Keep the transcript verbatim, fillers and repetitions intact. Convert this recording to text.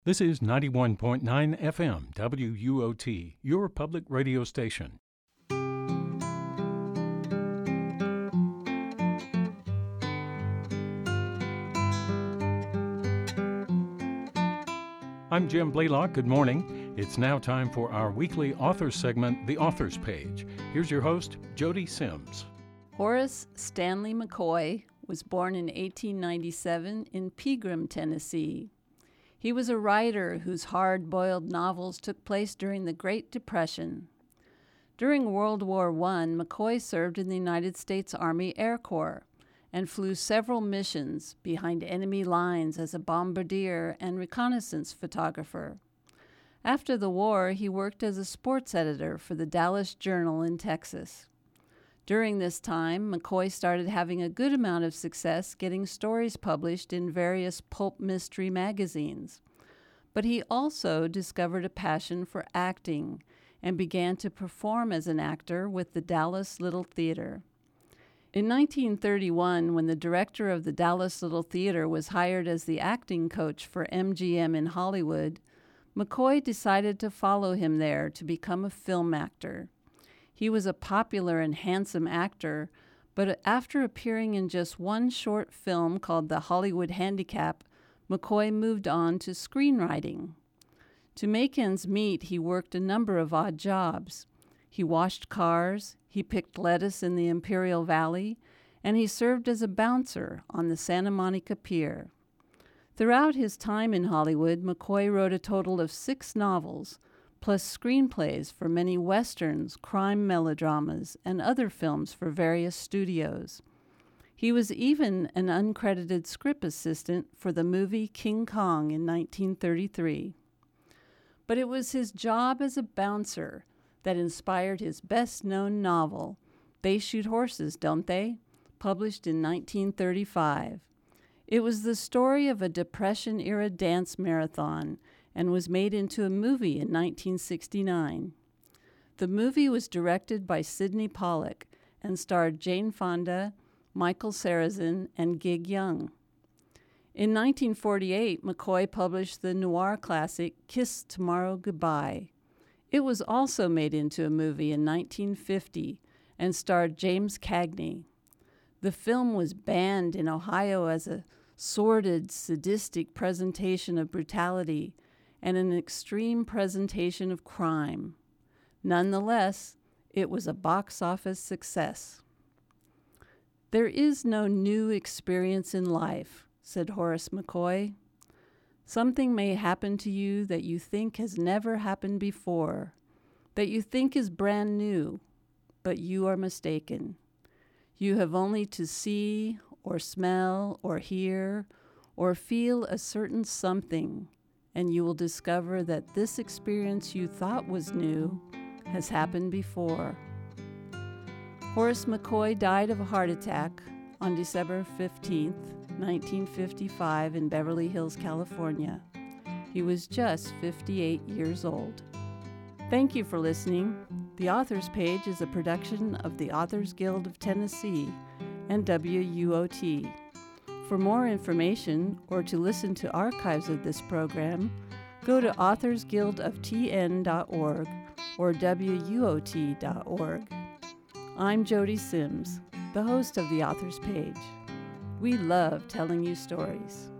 This is ninety-one point nine F M W U O T, your public radio station. I'm Jim Blaylock. Good morning. It's now time for our weekly authors segment, The Authors Page. Here's your host, Jody Sims. Horace Stanley McCoy was born in eighteen ninety-seven in Pegram, Tennessee. He was a writer whose hard-boiled novels took place during the Great Depression. During World War One, McCoy served in the United States Army Air Corps and flew several missions behind enemy lines as a bombardier and reconnaissance photographer. After the war, he worked as a sports editor for the Dallas Journal in Texas. During this time, McCoy started having a good amount of success getting stories published in various pulp mystery magazines. But he also discovered a passion for acting and began to perform as an actor with the Dallas Little Theater. In nineteen thirty-one, when the director of the Dallas Little Theater was hired as the acting coach for M G M in Hollywood, McCoy decided to follow him there to become a film actor. He was a popular and handsome actor, but after appearing in just one short film called The Hollywood Handicap, McCoy moved on to screenwriting. To make ends meet, he worked a number of odd jobs. He washed cars, he picked lettuce in the Imperial Valley, and he served as a bouncer on the Santa Monica Pier. Throughout his time in Hollywood, McCoy wrote a total of six novels, plus screenplays for many westerns, crime melodramas, and other films for various studios. He was even an uncredited script assistant for the movie King Kong in nineteen thirty-three. But it was his job as a bouncer that inspired his best-known novel, They Shoot Horses, Don't They?, published in nineteen thirty-five. It was the story of a Depression-era dance marathon and was made into a movie in nineteen sixty-nine. The movie was directed by Sidney Pollack and starred Jane Fonda, Michael Sarrazin, and Gig Young. In nineteen forty-eight, McCoy published the noir classic Kiss Tomorrow Goodbye. It was also made into a movie in nineteen fifty and starred James Cagney. The film was banned in Ohio as a sordid, sadistic presentation of brutality and an extreme presentation of crime. Nonetheless, it was a box office success. "There is no new experience in life," said Horace McCoy. "Something may happen to you that you think has never happened before, that you think is brand new, but you are mistaken. You have only to see or smell or hear or feel a certain something, and you will discover that this experience you thought was new has happened before." Horace McCoy died of a heart attack on December fifteenth, nineteen fifty-five in Beverly Hills, California. He was just fifty-eight years old. Thank you for listening. The Authors Page is a production of the Authors Guild of Tennessee and W U O T. For more information or to listen to archives of this program, go to authors guild of t n dot org or w u o t dot org. I'm Jody Sims, the host of The Authors Page. We love telling you stories.